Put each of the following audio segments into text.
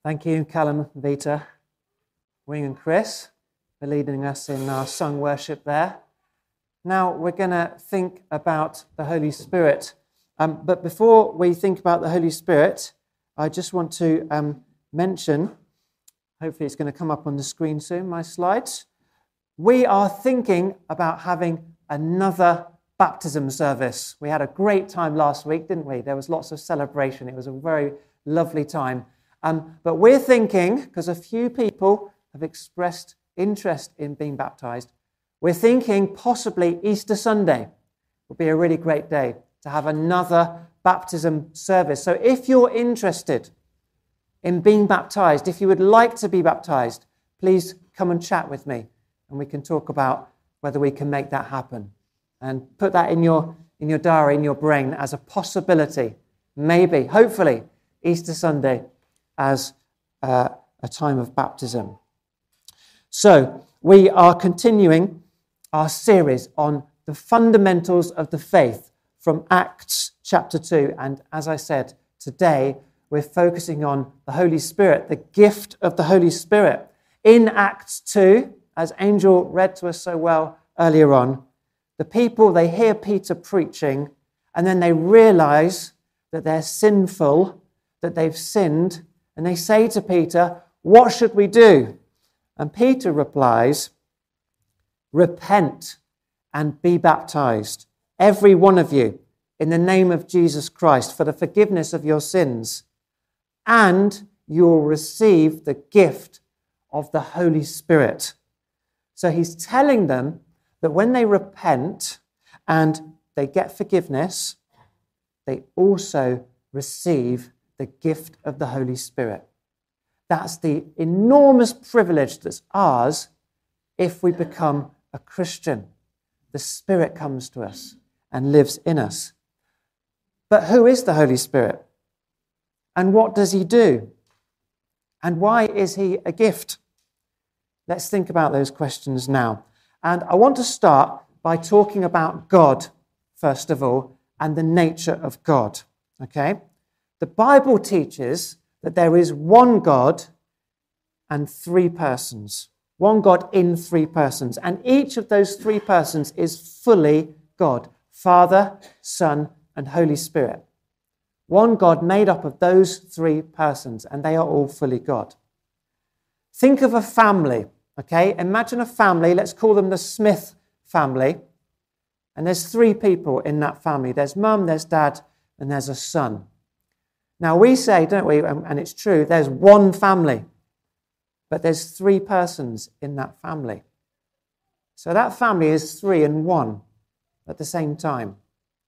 Thank you, Callum, Vita, Wing and Chris, for leading us in our sung worship there. Now we're going to think about the Holy Spirit. But before we think about the Holy Spirit, I just want to mention, hopefully it's going to come up on the screen soon, my slides. We are thinking about having another baptism service. We had a great time last week, didn't we? There was lots of celebration. It was a very lovely time. But we're thinking, because a few people have expressed interest in being baptized, we're thinking possibly Easter Sunday would be a really great day to have another baptism service. So if you're interested in being baptized, if you would like to be baptized, please come and chat with me and we can talk about whether we can make that happen. And put that in your diary, in your brain as a possibility. Maybe, hopefully, Easter Sunday as a time of baptism. So we are continuing our series on the fundamentals of the faith from Acts chapter 2. And as I said, today we're focusing on the Holy Spirit, the gift of the Holy Spirit. In Acts 2, as Angel read to us so well earlier on, the people, they hear Peter preaching and then they realize that they're sinful, that they've sinned, and they say to Peter, "What should we do?" And Peter replies, "Repent and be baptized, every one of you, in the name of Jesus Christ, for the forgiveness of your sins, and you will receive the gift of the Holy Spirit." So he's telling them that when they repent and they get forgiveness, they also receive the gift of the Holy Spirit. That's the enormous privilege that's ours if we become a Christian. The Spirit comes to us and lives in us. But who is the Holy Spirit? And what does he do? And why is he a gift? Let's think about those questions now. And I want to start by talking about God, first of all, and the nature of God. Okay? The Bible teaches that there is one God and three persons. One God in three persons. And each of those three persons is fully God. Father, Son, and Holy Spirit. One God made up of those three persons, and they are all fully God. Think of a family, okay? Imagine a family, let's call them the Smith family. And there's three people in that family. There's mum, there's dad, and there's a son. Now we say, don't we, and it's true, there's one family, but there's three persons in that family. So that family is three in one at the same time.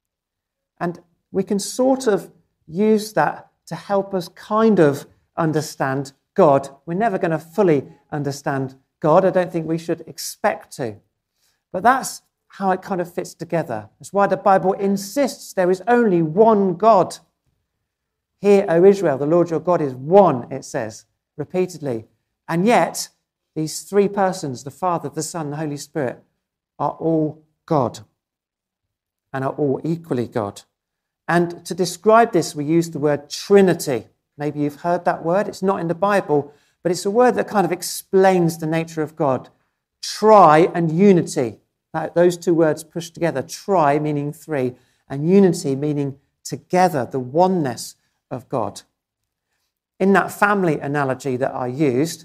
And we can sort of use that to help us kind of understand God. We're never going to fully understand God. I don't think we should expect to. But that's how it kind of fits together. That's why the Bible insists there is only one God. Hear, O Israel, the Lord your God is one, it says repeatedly. And yet, these three persons, the Father, the Son, the Holy Spirit, are all God and are all equally God. And to describe this, we use the word Trinity. Maybe you've heard that word. It's not in the Bible, but it's a word that kind of explains the nature of God. Tri and unity. Those two words pushed together. Tri meaning three, and unity meaning together, the oneness of God. In that family analogy that I used,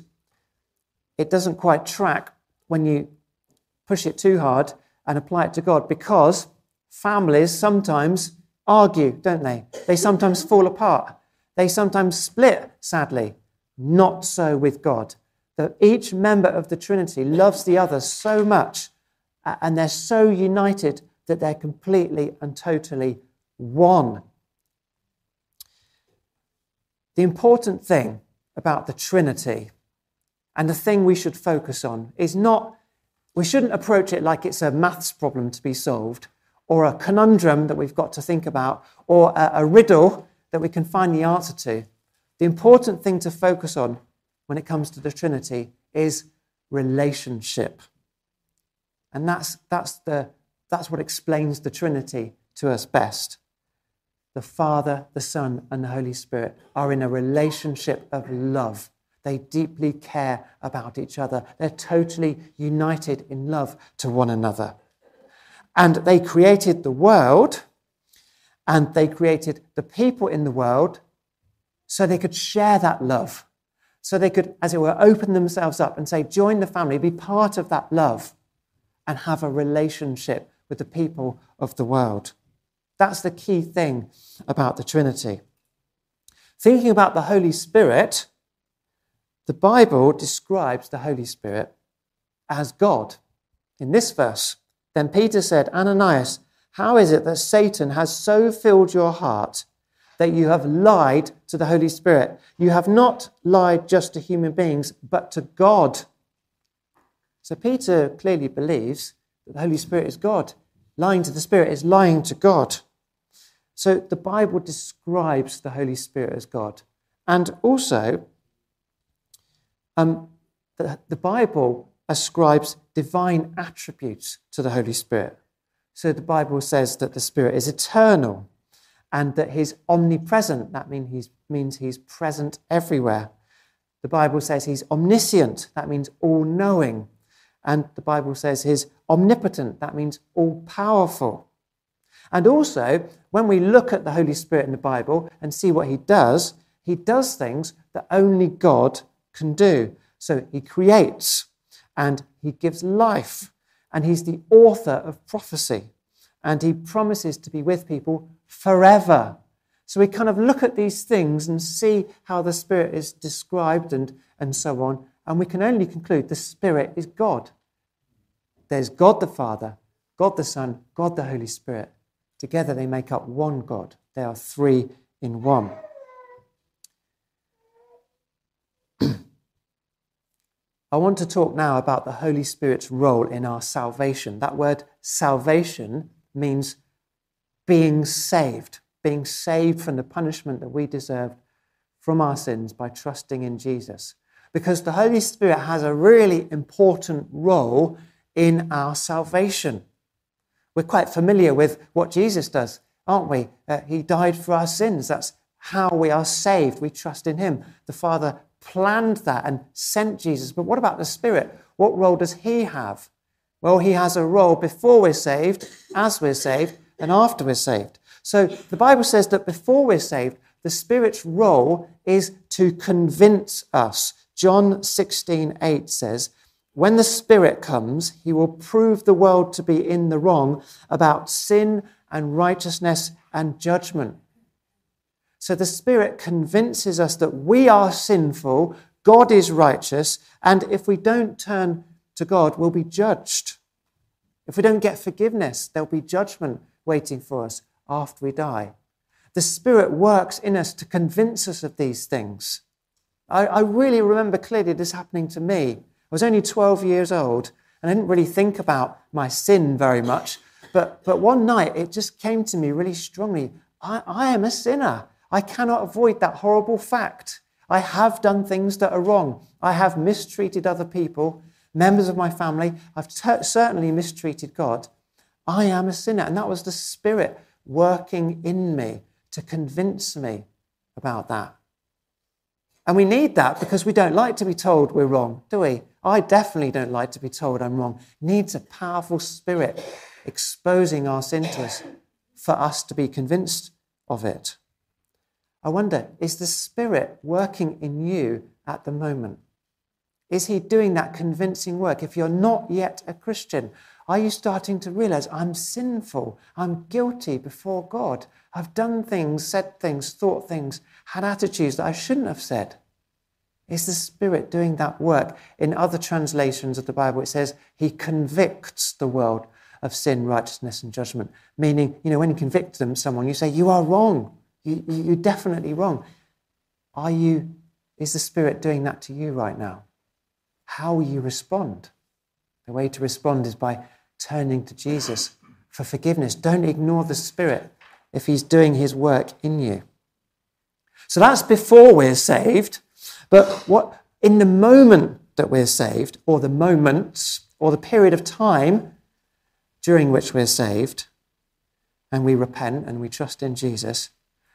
it doesn't quite track when you push it too hard and apply it to God, because families sometimes argue, don't they? They sometimes fall apart. They sometimes split, sadly. Not so with God. That each member of the Trinity loves the other so much, and they're so united that they're completely and totally one. The important thing about the Trinity, and the thing we should focus on, is not, we shouldn't approach it like it's a maths problem to be solved, or a conundrum that we've got to think about, or a riddle that we can find the answer to. The important thing to focus on when it comes to the Trinity is relationship. And that's what explains the Trinity to us best. the Father, the Son, and the Holy Spirit are in a relationship of love. They deeply care about each other. They're totally united in love to one another. And they created the world, and they created the people in the world so they could share that love. So they could, as it were, open themselves up and say, join the family, be part of that love, and have a relationship with the people of the world. That's the key thing about the Trinity. Thinking about the Holy Spirit, the Bible describes the Holy Spirit as God. In this verse, then Peter said, Ananias, how is it that Satan has so filled your heart that you have lied to the Holy Spirit? You have not lied just to human beings, but to God. So Peter clearly believes that the Holy Spirit is God. Lying to the Spirit is lying to God. So the Bible describes the Holy Spirit as God. And also, the Bible ascribes divine attributes to the Holy Spirit. So the Bible says that the Spirit is eternal and that he's omnipresent. That means he's present everywhere. The Bible says he's omniscient. That means all-knowing. And the Bible says he's omnipotent. That means all-powerful. And also, when we look at the Holy Spirit in the Bible and see what he does things that only God can do. So he creates, and he gives life, and he's the author of prophecy, and he promises to be with people forever. So we kind of look at these things and see how the Spirit is described and so on, and we can only conclude the Spirit is God. There's God the Father, God the Son, God the Holy Spirit. Together they make up one God. They are three in one. I want to talk now about the Holy Spirit's role in our salvation. That word salvation means being saved from the punishment that we deserved from our sins by trusting in Jesus. Because the Holy Spirit has a really important role in our salvation. We're quite familiar with what Jesus does, aren't we? He died for our sins. That's how we are saved. We trust in him. The Father planned that and sent Jesus. But what about the Spirit? What role does he have? Well, he has a role before we're saved, as we're saved, and after we're saved. So the Bible says that before we're saved, the Spirit's role is to convince us. John 16:8 says, when the Spirit comes, he will prove the world to be in the wrong about sin and righteousness and judgment. So the Spirit convinces us that we are sinful, God is righteous, and if we don't turn to God, we'll be judged. If we don't get forgiveness, there'll be judgment waiting for us after we die. The Spirit works in us to convince us of these things. I really remember clearly this happening to me. I was only 12 years old, and I didn't really think about my sin very much. But one night, it just came to me really strongly. I am a sinner. I cannot avoid that horrible fact. I have done things that are wrong. I have mistreated other people, members of my family. I've certainly mistreated God. I am a sinner. And that was the Spirit working in me to convince me about that. And we need that because we don't like to be told we're wrong, do we? I definitely don't like to be told I'm wrong. It needs a powerful Spirit exposing our sin to us for us to be convinced of it. I wonder, is the Spirit working in you at the moment? Is he doing that convincing work? If you're not yet a Christian, are you starting to realize I'm sinful, I'm guilty before God? I've done things, said things, thought things, had attitudes that I shouldn't have said. Is the Spirit doing that work? In other translations of the Bible, it says he convicts the world of sin, righteousness, and judgment. Meaning, when you convict someone, you say, you are wrong. You're definitely wrong. Is the Spirit doing that to you right now? How will you respond? The way to respond is by turning to Jesus for forgiveness. Don't ignore the Spirit if he's doing his work in you. So that's before we're saved. But what in the moment that we're saved, or the moments, or the period of time during which we're saved, and we repent and we trust in Jesus,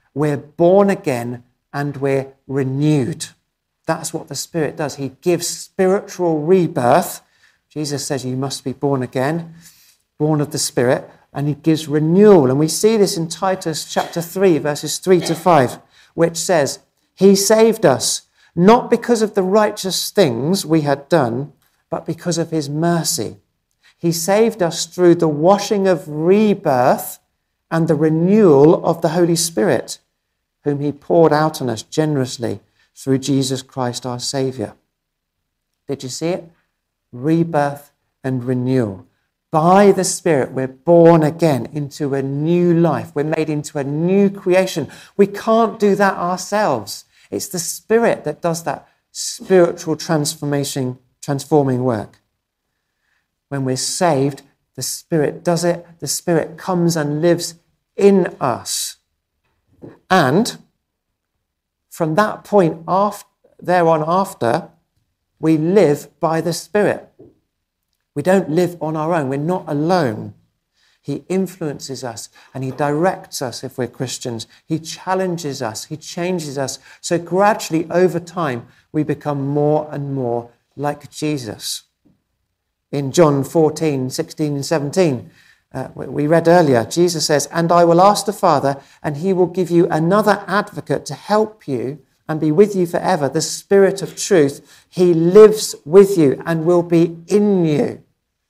we're born again and we're renewed. That's what the Spirit does. He gives spiritual rebirth. Jesus says you must be born again, born of the Spirit, and he gives renewal. And we see this in Titus chapter 3, verses 3 to 5, which says, he saved us, not because of the righteous things we had done, but because of his mercy. He saved us through the washing of rebirth and the renewal of the Holy Spirit, whom he poured out on us generously through Jesus Christ our Saviour. Did you see it? Rebirth and renewal. By the Spirit, we're born again into a new life. We're made into a new creation. We can't do that ourselves. It's the Spirit that does that spiritual transforming work. When we're saved, the Spirit does it. The Spirit comes and lives in us. And from that point after, we live by the Spirit. We don't live on our own. We're not alone. He influences us and he directs us if we're Christians. He challenges us. He changes us. So gradually over time, we become more and more like Jesus. In John 14, 16 and 17, we read earlier, Jesus says, and I will ask the Father, and he will give you another advocate to help you and be with you forever, the Spirit of truth. He lives with you and will be in you.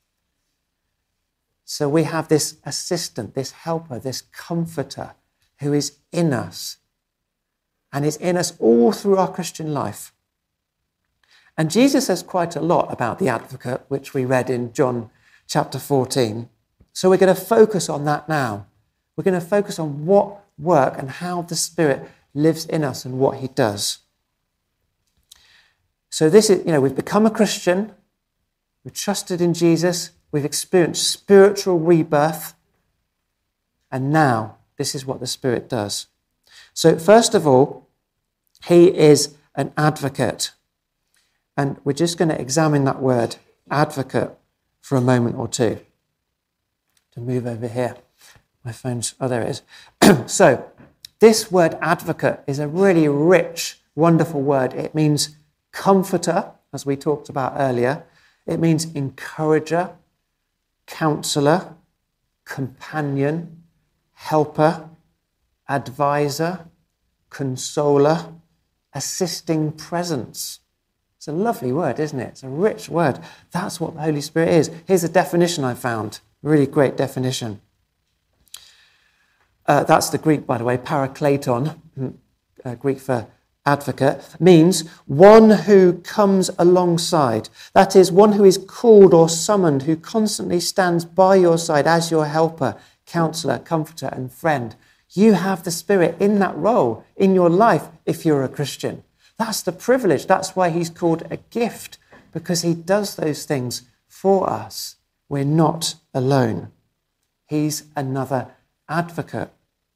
So we have this assistant, this helper, this comforter who is in us and is in us all through our Christian life. And Jesus says quite a lot about the advocate, which we read in John chapter 14. So we're going to focus on that now. We're going to focus on what work and how the Spirit lives in us and what he does. So this is, we've become a Christian. We've trusted in Jesus. We've experienced spiritual rebirth. And now this is what the Spirit does. So first of all, he is an advocate. And we're just going to examine that word, advocate, for a moment or two. To move over here. My phone's, there it is. So this word advocate is a really rich, wonderful word. It means comforter, as we talked about earlier. It means encourager, counselor, companion, helper, advisor, consoler, assisting presence. It's a lovely word, isn't it? It's a rich word. That's what the Holy Spirit is. Here's a definition I found. Really great definition. That's the Greek, by the way, parakleton, Greek for advocate, means one who comes alongside. That is, one who is called or summoned, who constantly stands by your side as your helper, counselor, comforter, and friend. You have the Spirit in that role in your life if you're a Christian. That's the privilege. That's why he's called a gift, because he does those things for us. We're not alone. He's another advocate.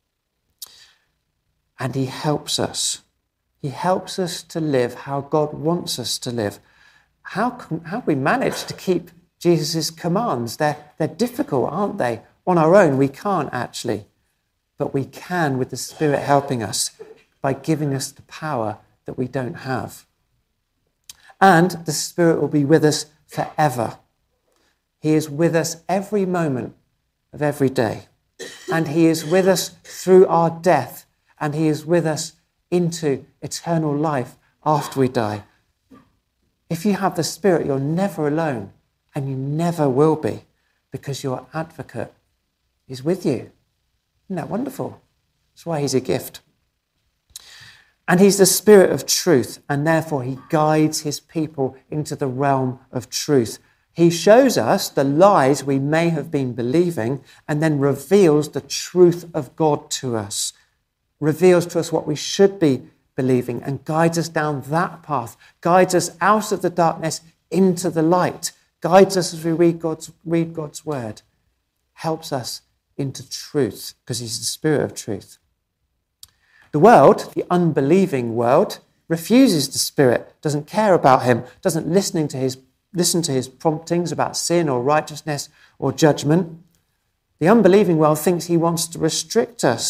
And he helps us. He helps us to live how God wants us to live. How we manage to keep Jesus' commands? They're difficult, aren't they? On our own, we can't actually. But we can with the Spirit helping us by giving us the power that we don't have. And the Spirit will be with us forever. He is with us every moment of every day. And he is with us through our death. And he is with us into eternal life after we die. If you have the Spirit, you're never alone. And you never will be, because your advocate is with you. Isn't that wonderful? That's why he's a gift. And he's the Spirit of truth, and therefore he guides his people into the realm of truth. He shows us the lies we may have been believing and then reveals the truth of God to us, reveals to us what we should be believing and guides us down that path, guides us out of the darkness into the light, guides us as we read God's word, helps us into truth because he's the Spirit of truth. The world, the unbelieving world, refuses the Spirit, doesn't care about him, doesn't listen to his promptings about sin or righteousness or judgment. The unbelieving world thinks he wants to restrict us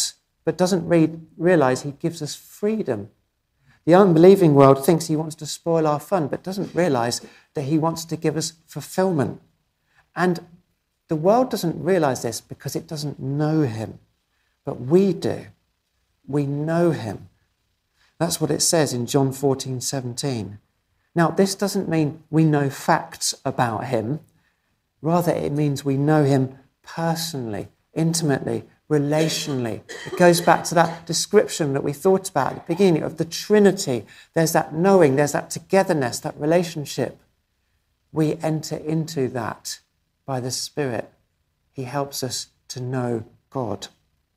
but doesn't realize he gives us freedom. The unbelieving world thinks he wants to spoil our fun, but doesn't realize that he wants to give us fulfillment. And the world doesn't realize this because it doesn't know him. But we do. We know him. That's what it says in John 14:17. Now, this doesn't mean we know facts about him. Rather, it means we know him personally, intimately, relationally. It goes back to that description that we thought about at the beginning of the Trinity. There's that knowing, there's that togetherness, that relationship. We enter into that by the Spirit. He helps us to know God.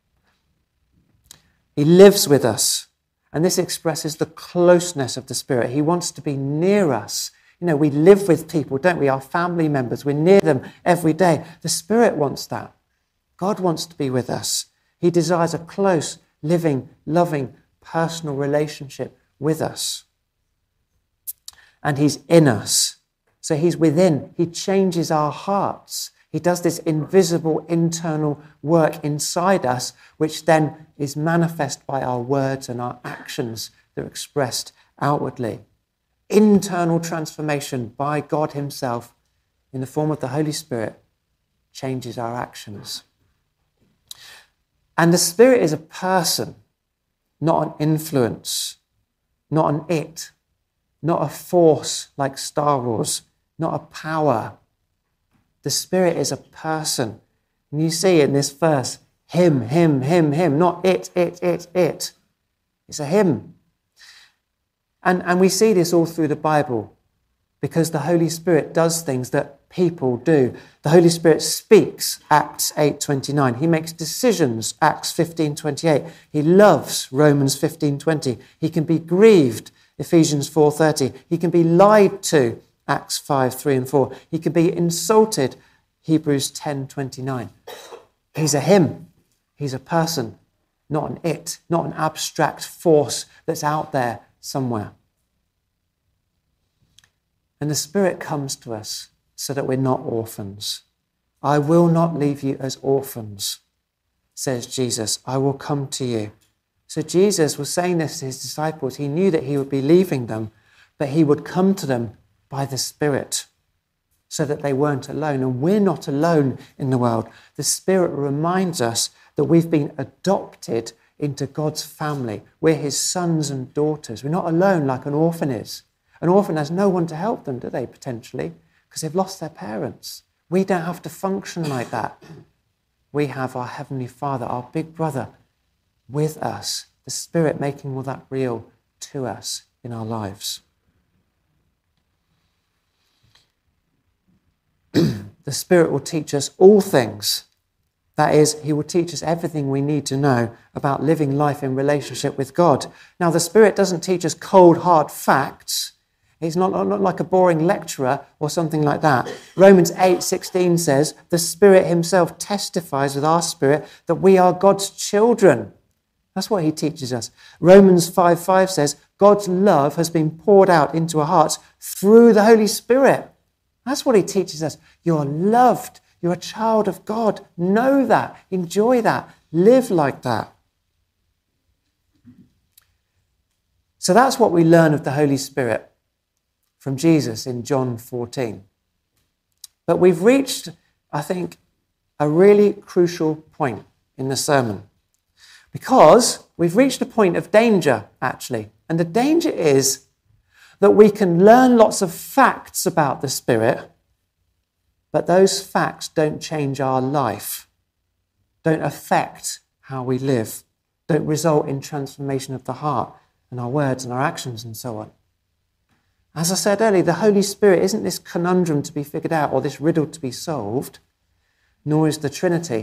He lives with us, and this expresses the closeness of the Spirit. He wants to be near us. You know, we live with people, don't we? Our family members, we're near them every day. The Spirit wants that. God wants to be with us. He desires a close, living, loving, personal relationship with us. And he's in us. So he's within. He changes our hearts. He does this invisible internal work inside us, which then is manifest by our words and our actions that are expressed outwardly. Internal transformation by God himself in the form of the Holy Spirit changes our actions. And the Spirit is a person, not an influence, not an it, not a force like Star Wars, not a power. The Spirit is a person. And you see in this verse, him, not it. It's a him. And we see this all through the Bible because the Holy Spirit does things that people do. The Holy Spirit speaks, Acts 8:29. He makes decisions, Acts 15:28. He loves, Romans 15:20. He can be grieved, Ephesians 4:30. He can be lied to, Acts 5:3 and 4. He can be insulted, Hebrews 10:29. He's a him. He's a person, not an it, not an abstract force that's out there somewhere. And the Spirit comes to us so that we're not orphans. I will not leave you as orphans, says Jesus. I will come to you. So Jesus was saying this to his disciples. He knew that he would be leaving them, but he would come to them by the Spirit so that they weren't alone. And we're not alone in the world. The Spirit reminds us that we've been adopted into God's family. We're his sons and daughters. We're not alone like an orphan is. An orphan has no one to help them, do they, potentially? Because they've lost their parents. We don't have to function like that. We have our Heavenly Father, our big brother, with us. The Spirit making all that real to us in our lives. The Spirit will teach us all things. That is, he will teach us everything we need to know about living life in relationship with God. Now, the Spirit doesn't teach us cold, hard facts. He's not like a boring lecturer or something like that. Romans 8:16 says, the Spirit himself testifies with our spirit that we are God's children. That's what he teaches us. Romans 5:5 says, God's love has been poured out into our hearts through the Holy Spirit. That's what he teaches us. You're loved. You're a child of God. Know that. Enjoy that. Live like that. So that's what we learn of the Holy Spirit from Jesus in John 14. But we've reached, I think, a really crucial point in the sermon. Because we've reached a point of danger, actually. And the danger is that we can learn lots of facts about the Spirit, but those facts don't change our life, don't affect how we live, don't result in transformation of the heart and our words and our actions and so on. As I said earlier, the Holy Spirit isn't this conundrum to be figured out or this riddle to be solved, nor is the Trinity.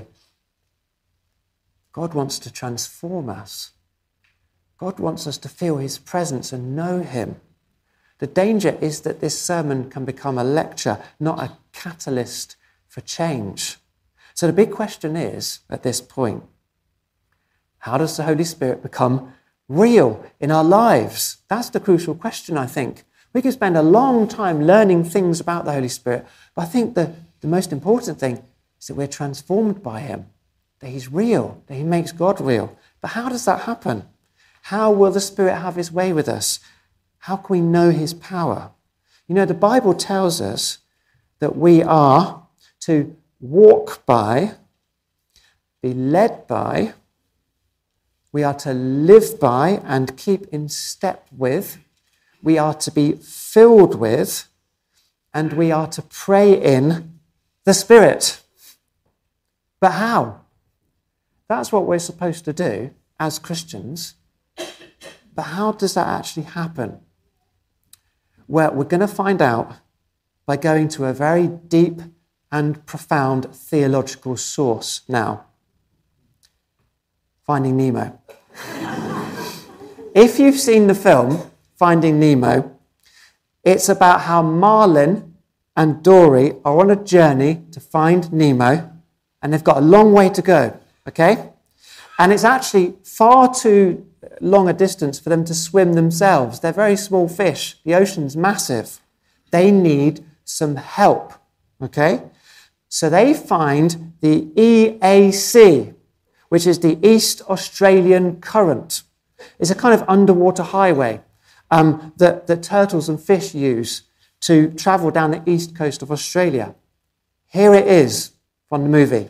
God wants to transform us. God wants us to feel his presence and know him. The danger is that this sermon can become a lecture, not a catalyst for change. So the big question is, at this point, how does the Holy Spirit become real in our lives? That's the crucial question, I think. We can spend a long time learning things about the Holy Spirit, but I think the most important thing is that we're transformed by him, that he's real, that he makes God real. But how does that happen? How will the Spirit have his way with us? How can we know his power? You know, the Bible tells us that we are to walk by, be led by, we are to live by and keep in step with, we are to be filled with, and we are to pray in the Spirit. But how? That's what we're supposed to do as Christians. But how does that actually happen? Well, we're going to find out by going to a very deep and profound theological source now. Finding Nemo. If you've seen the film Finding Nemo, it's about how Marlin and Dory are on a journey to find Nemo, and they've got a long way to go, okay? And it's actually far too long a distance for them to swim themselves. They're very small fish. The ocean's massive. They need some help, okay? So they find the EAC, which is the East Australian Current. It's a kind of underwater highway that turtles and fish use to travel down the east coast of Australia. Here it is from the movie.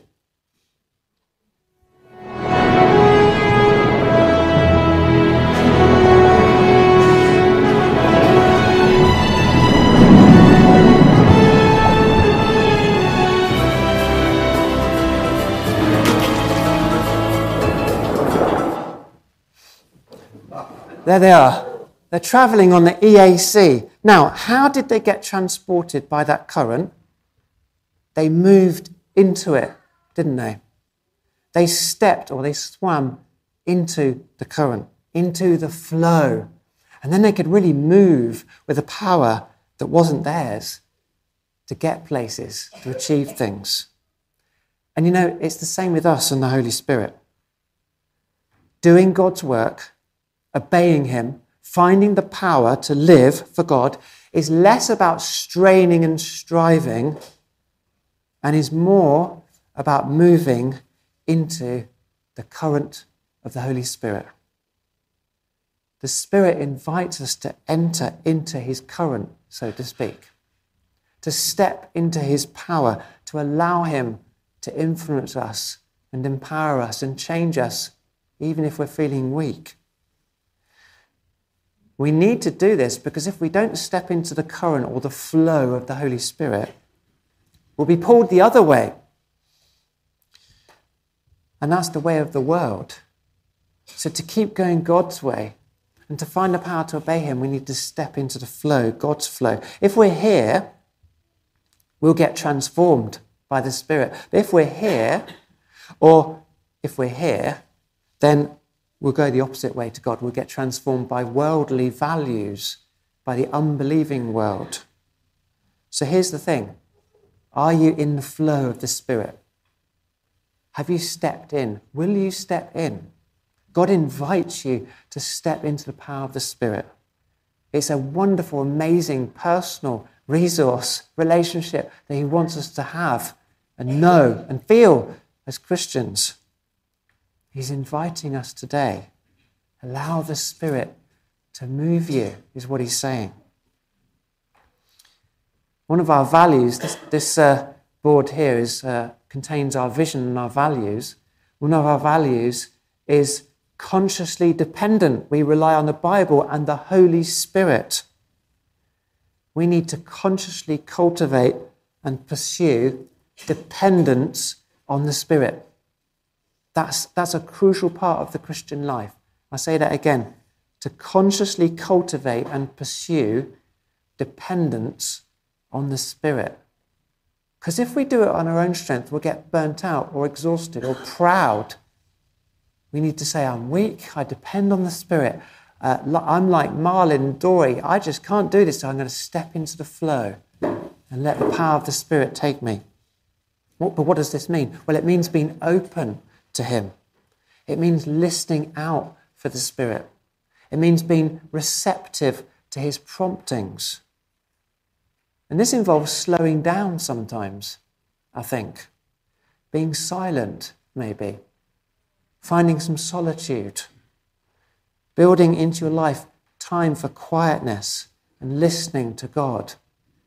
There they are. They're travelling on the EAC. Now, how did they get transported by that current? They moved into it, didn't they? They stepped or they swam into the current, into the flow. And then they could really move with a power that wasn't theirs to get places, to achieve things. And you know, it's the same with us and the Holy Spirit. Doing God's work, obeying him, finding the power to live for God is less about straining and striving and is more about moving into the current of the Holy Spirit. The Spirit invites us to enter into his current, so to speak, to step into his power, to allow him to influence us and empower us and change us, even if we're feeling weak. We need to do this because if we don't step into the current or the flow of the Holy Spirit, we'll be pulled the other way. And that's the way of the world. So to keep going God's way and to find the power to obey him, we need to step into the flow, God's flow. If we're here, we'll get transformed by the Spirit. But if we're here, then we'll go the opposite way to God. We'll get transformed by worldly values, by the unbelieving world. So here's the thing. Are you in the flow of the Spirit? Have you stepped in? Will you step in? God invites you to step into the power of the Spirit. It's a wonderful, amazing, personal resource, relationship that he wants us to have and know and feel as Christians. He's inviting us today. Allow the Spirit to move you, is what he's saying. One of our values, this board here contains our vision and our values. One of our values is consciously dependent. We rely on the Bible and the Holy Spirit. We need to consciously cultivate and pursue dependence on the Spirit. That's a crucial part of the Christian life. I say that again. To consciously cultivate and pursue dependence on the Spirit. Because if we do it on our own strength, we'll get burnt out or exhausted or proud. We need to say, I'm weak, I depend on the Spirit. I'm like Marlin and Dory. I just can't do this, so I'm going to step into the flow and let the power of the Spirit take me. But what does this mean? Well, it means being open to him. It means listening out for the Spirit. It means being receptive to his promptings. And this involves slowing down sometimes, I think. Being silent, maybe. finding some solitude, building into your life time for quietness and listening to God,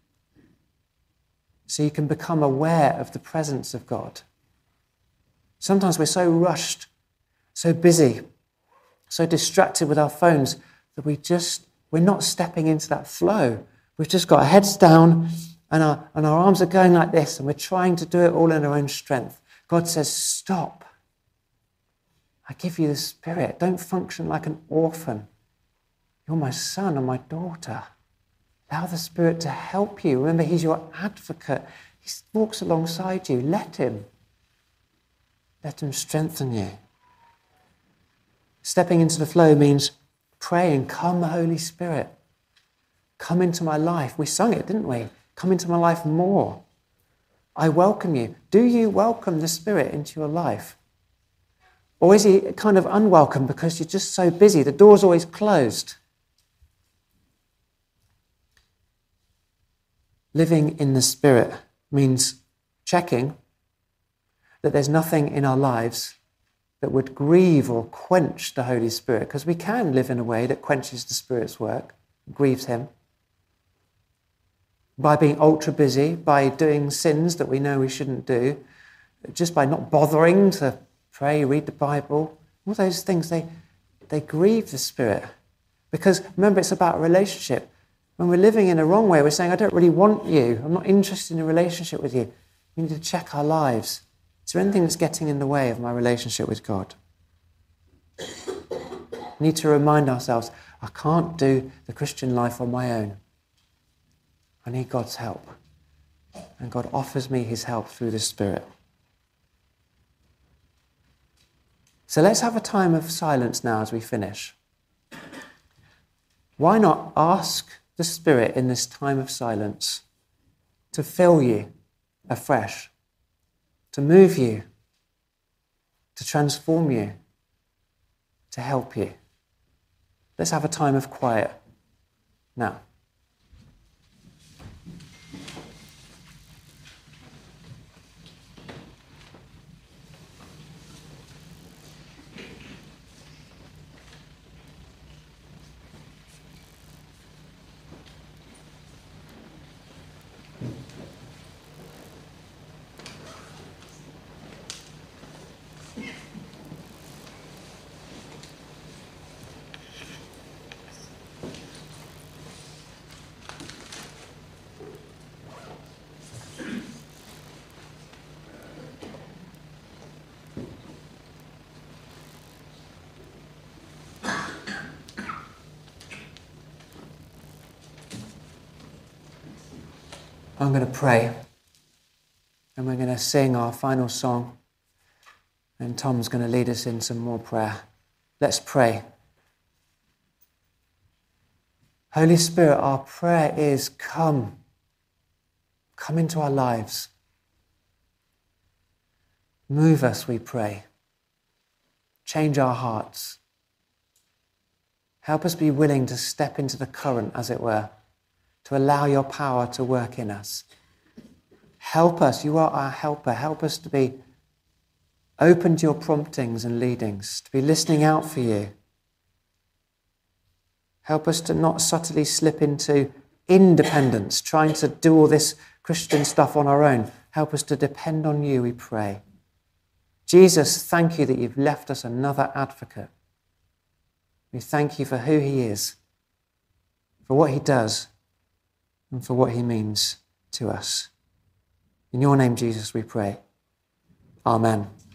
so you can become aware of the presence of God. Sometimes we're so rushed, so busy, so distracted with our phones that we're not stepping into that flow. We've just got our heads down and our arms are going like this, and we're trying to do it all in our own strength. God says, stop. I give you the Spirit. Don't function like an orphan. You're my son or my daughter. Allow the Spirit to help you. Remember, he's your advocate. He walks alongside you. Let him. Let him strengthen you. Stepping into the flow means praying, come Holy Spirit. Come into my life. We sung it, didn't we? Come into my life more. I welcome you. Do you welcome the Spirit into your life? Or is he kind of unwelcome because you're just so busy? The door's always closed. Living in the Spirit means checking that there's nothing in our lives that would grieve or quench the Holy Spirit, because we can live in a way that quenches the Spirit's work, grieves him, by being ultra busy, by doing sins that we know we shouldn't do, just by not bothering to pray, read the Bible. All those things, they grieve the Spirit. Because remember, it's about relationship. When we're living in a wrong way, we're saying, I don't really want you. I'm not interested in a relationship with you. We need to check our lives. Is there anything that's getting in the way of my relationship with God? We need to remind ourselves, I can't do the Christian life on my own. I need God's help. And God offers me his help through the Spirit. So let's have a time of silence now as we finish. Why not ask the Spirit in this time of silence to fill you afresh, to move you, to transform you, to help you. Let's have a time of quiet now. I'm going to pray, and we're going to sing our final song, and Tom's going to lead us in some more prayer. Let's pray. Holy Spirit, our prayer is come into our lives. Move us, we pray. Change our hearts. Help us be willing to step into the current, as it were, to allow your power to work in us. Help us, you are our helper. Help us to be open to your promptings and leadings, to be listening out for you. Help us to not subtly slip into independence, trying to do all this Christian stuff on our own. Help us to depend on you, we pray. Jesus, thank you that you've left us another advocate. We thank you for who he is, for what he does, and for what he means to us. In your name, Jesus, we pray. Amen.